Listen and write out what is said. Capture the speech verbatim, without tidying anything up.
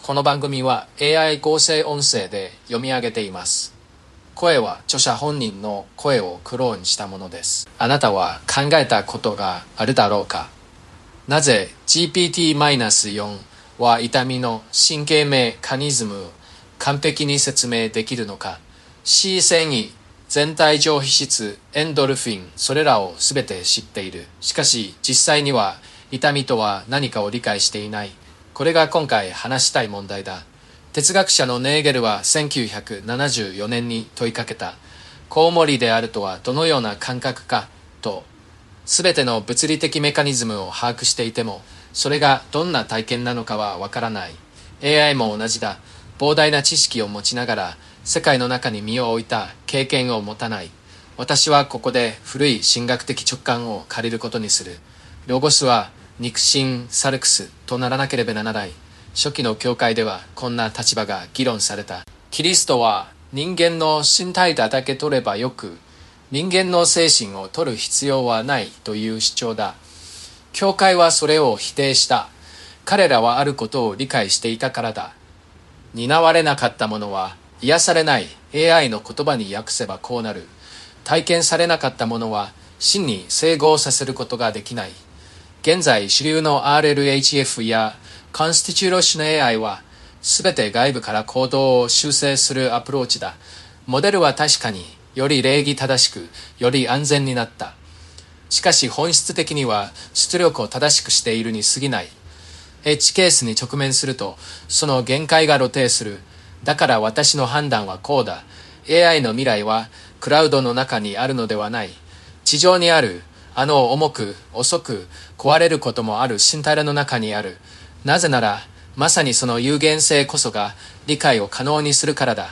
この番組は エーアイ 合成音声で読み上げています。声は著者本人の声をクローンしたものです。あなたは考えたことがあるだろうか？なぜ ジーピーティーよん は痛みの神経メカニズムを完璧に説明できるのか？視線維、全体上皮質、エンドルフィン、それらをすべて知っている。しかし実際には痛みとは何かを理解していない。これが今回話したい問題だ。哲学者のネーゲルはせんきゅうひゃくななじゅうよねんに問いかけた。コウモリであるとはどのような感覚かと。すべての物理的メカニズムを把握していても、それがどんな体験なのかはわからない。エーアイ も同じだ。膨大な知識を持ちながら、世界の中に身を置いた経験を持たない。私はここで古い神学的直感を借りることにする。ロゴスは肉親サルクスとならなければならない。初期の教会ではこんな立場が議論された。キリストは人間の身体だけ取ればよく、人間の精神を取る必要はないという主張だ。教会はそれを否定した。彼らはあることを理解していたからだ。担われなかったものは癒されない。 エーアイ の言葉に訳せばこうなる。体験されなかったものは真に整合させることができない。現在主流の アールエルエイチエフ や Constitutional エーアイ はすべて外部から行動を修正するアプローチだ。モデルは確かにより礼儀正しく、より安全になった。しかし本質的には出力を正しくしているに過ぎない。エッジケースに直面すると、その限界が露呈する。だから私の判断はこうだ。エーアイ の未来はクラウドの中にあるのではない。地上にある、あの重く、遅く、壊れることもある身体の中にある。なぜなら、まさにその有限性こそが理解を可能にするからだ。